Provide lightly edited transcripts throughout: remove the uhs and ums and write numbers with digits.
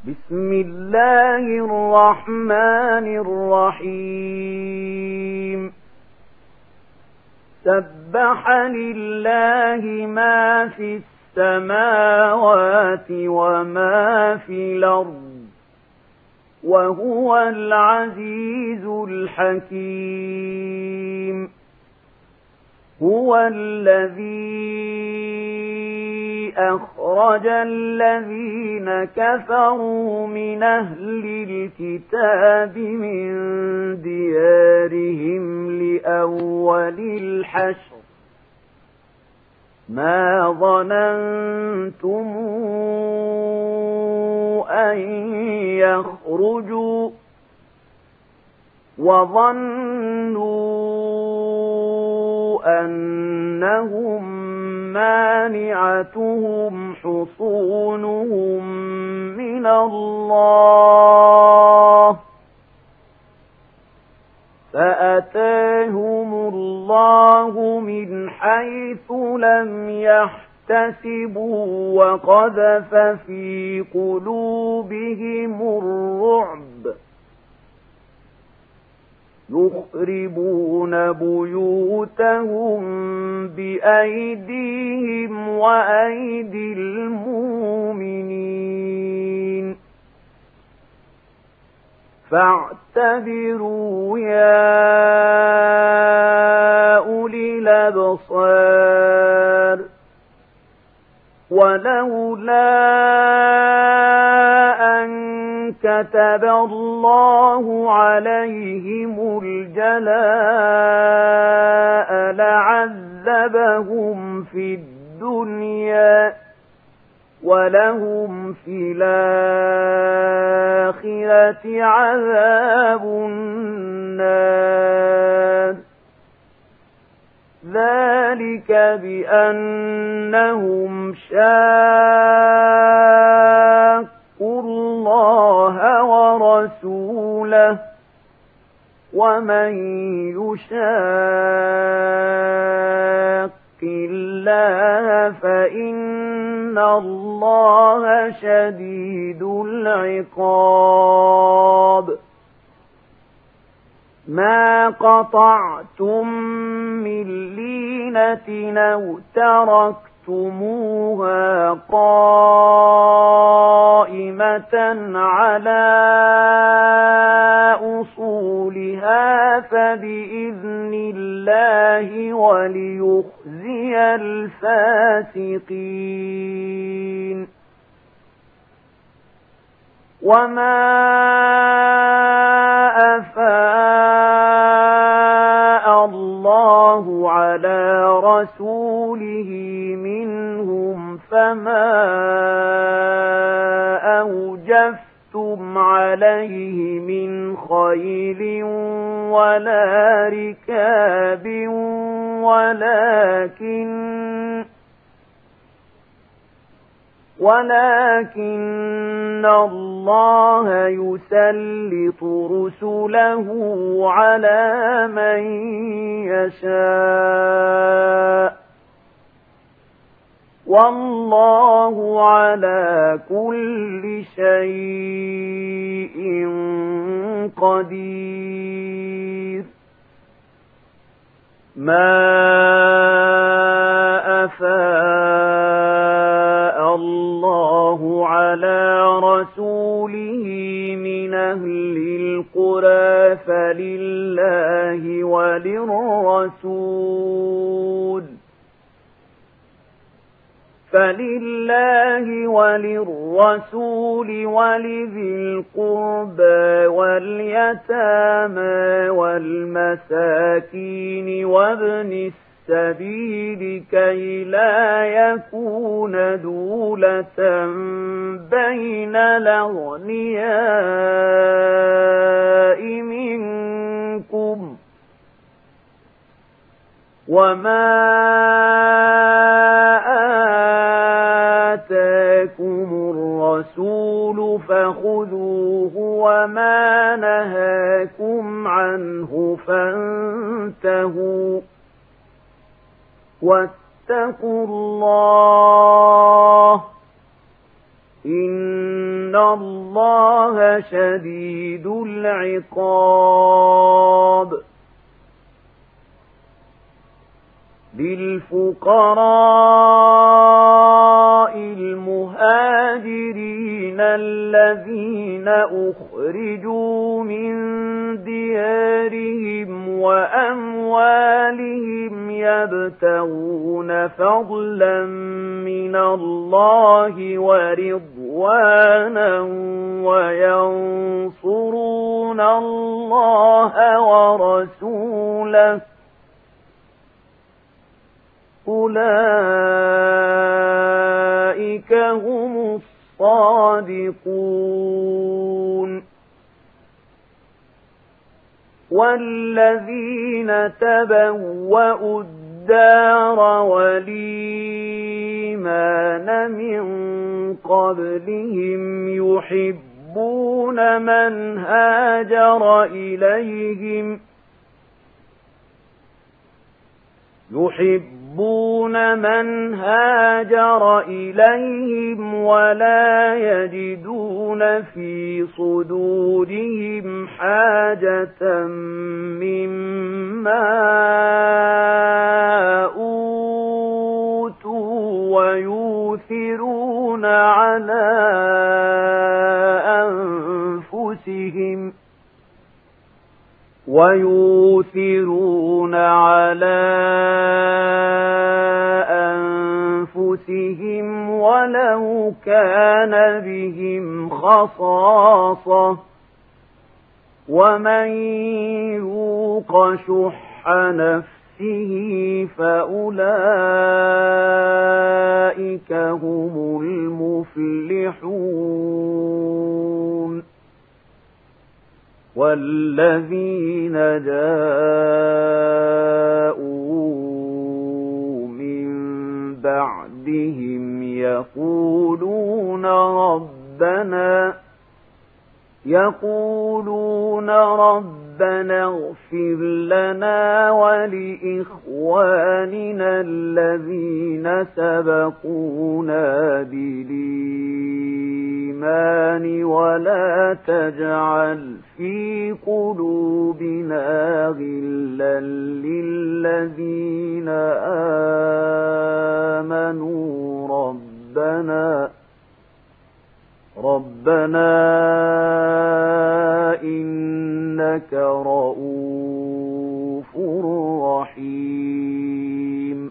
بسم الله الرحمن الرحيم سبح لله ما في السماوات وما في الأرض وهو العزيز الحكيم هو الذي أخرج الذين كفروا من أهل الكتاب من ديارهم لأول الحشر ما ظننتم أن يخرجوا وظنوا أنهم مانعتهم حصونهم من الله فأتاهم الله من حيث لم يحتسبوا وقذف في قلوبهم الرعب يخربون بيوتهم بأيديهم وأيدي المؤمنين فاعتبروا يا أولي الأبصار ولولا أن كتب الله عليهم الجلاء لعذبهم في الدنيا ولهم في الآخرة عذاب النار ذلك بأنهم شاقوا الله ورسوله ومن يشاق الله فإن الله شديد العقاب ما قطعتم من لينة أو تركتموها قائمة على أصولها فبإذن الله وليخزي الفاسقين وما أفاء الله على رسوله منهم فما أوجفتم عليه من خيل ولا ركاب ولكن الله يسلط رسله على من يشاء والله على كل شيء قدير ما أفاء الله على رسوله من أهل القرى فلله وللرسول ولذي القربى واليتامى والمساكين وابن السبيل كي لا يكون دولة بين الأغنياء منكم وما آتاكم الرسول فخذوه وما نهاكم عنه فانتهوا واتقوا الله إن الله شديد العقاب. للفقراء المهاجرين الذين أخرجوا من ديارهم وأموالهم يبتغون فضلا من الله ورضوانا وينصرون الله ورسوله أولئك هم الصادقون. والذين تبوأوا الدار والإيمان من قبلهم يحبون من هاجر إليهم ولا يجدون في صدورهم حاجة مما أوتوا ويؤثرون على أنفسهم ولو كان بهم خصاصة ومن يوق شح نفسه فأولئك هم المفلحون. والذين جاءوا من بعدهم يقولون ربنا اغفر لنا ولإخواننا الذين سبقونا بالإيمان ولا تجعل في قلوبنا غلا للذين آمنوا ربنا إنك رؤوف رحيم.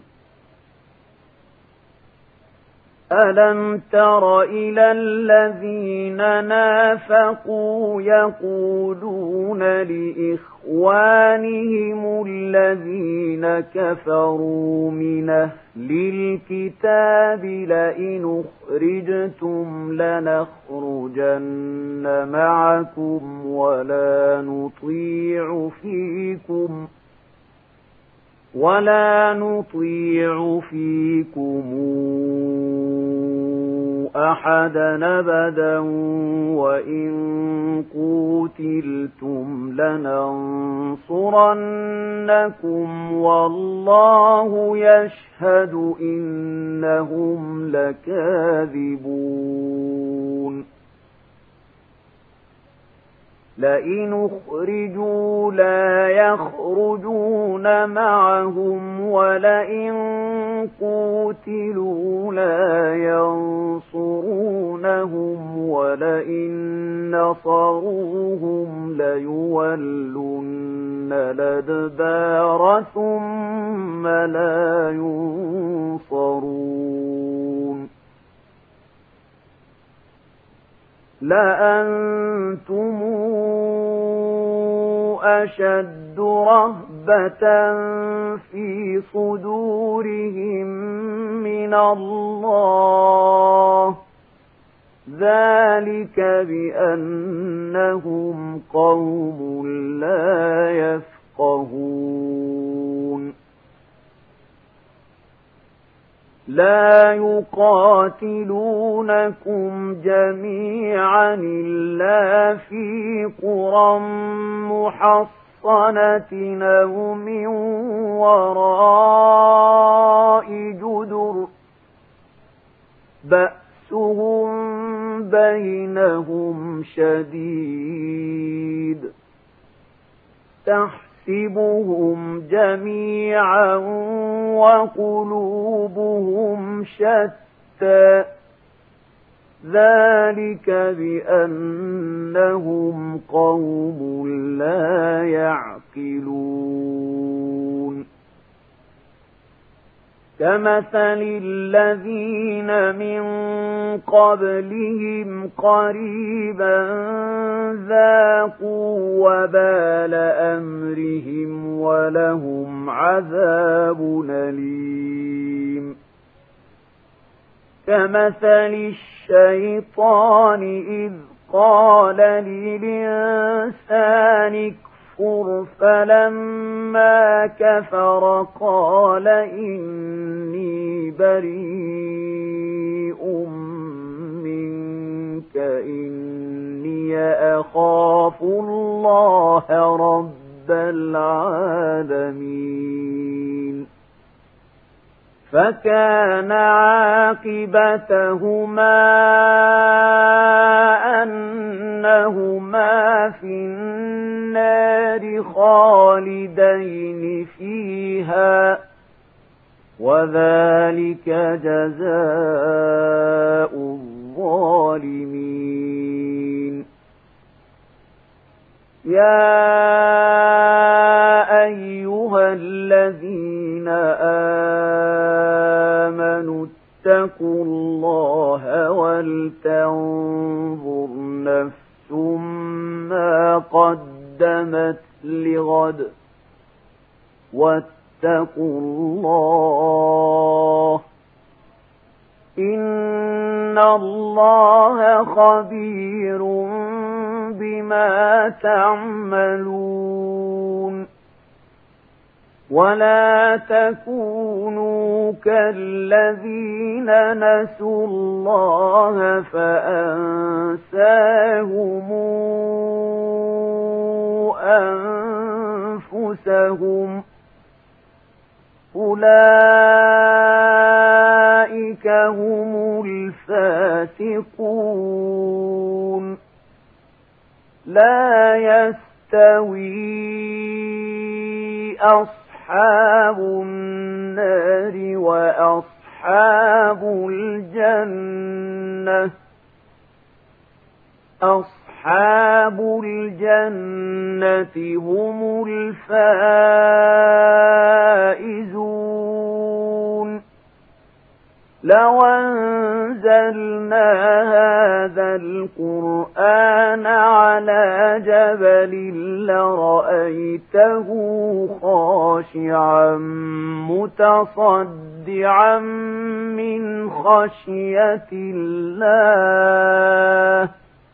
ألم تر إلى الذين نافقوا يقولون لإخوانهم الذين كفروا من أهل الكتاب لئن أخرجتم لنخرجن معكم ولا نطيع فيكم أحدا أبدا وإن قوتلتم لننصرنكم والله يشهد إنهم لكاذبون. لئن أخرجوا لا يخرجون معهم ولئن قوتلوا لا ينصرونهم ولئن نصروهم ليولن الأدبار ثم لا ينصرون. لأنتم أشد رهبة في صدورهم من الله ذلك بأنهم قوم لا يفقهون. لا يقاتلونكم جميعا إلا في قرى محصنة أو من وراء جدر بأسهم بينهم شديد تحسبهم جميعا وقلوبهم شتى ذلك بأنهم قوم لا يعقلون كمثل الذين من قبلهم قريبا ذاقوا وبال أمرهم ولهم عذاب أليم كمثل الشيطان إذ قال للإنسان اكفر فلما كفر قال إني بريء منك إني أخاف الله رب العالمين فكان عاقبتهما أنهما في النار خالدين فيها وذلك جزاء الظالمين يا أيها الذين آمنوا اتقوا الله ولتنظر نفس ما قدمت لغد واتقوا الله إن الله خبير بما تعملون ولا تكونوا كالذين نسوا الله فأنساهم أنفسهم أولئك هم الفاسقون لا يستوي أصحاب النار وأصحاب الجنة أصحاب الجنة هم الفائزون لو أنزلنا هذا القرآن على جبل لرأيته خاشعا متصدعا من خشية الله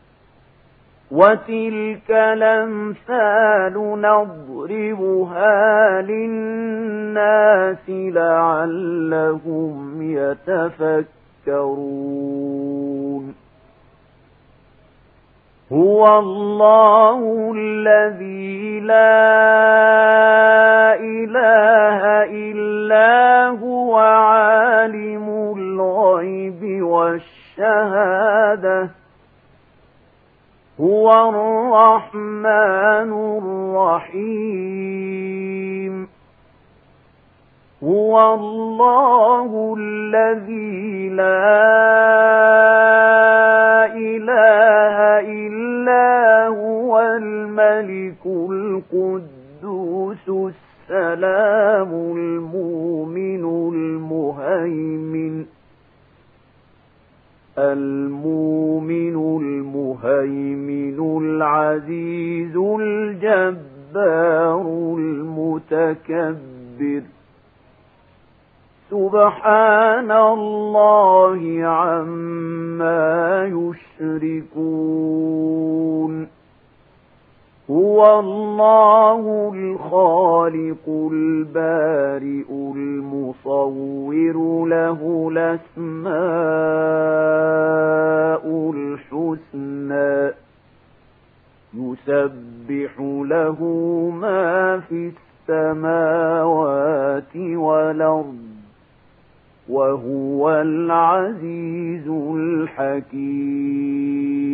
وتلك الأمثال نضربها للناس لعلهم يتفكرون هو الله الذي لا إله إلا هو عالم الغيب والشهادة هو الرحمن الرحيم هو الله الذي لا إله إلا هو الملك القدوس السلام المؤمن المهيمن العزيز الجبار المتكبر سبحان الله عما يشركون هو الله الخالق البارئ المصور له الأسماء الحسنى يسبح له ما في السماوات والأرض وهو العزيز الحكيم.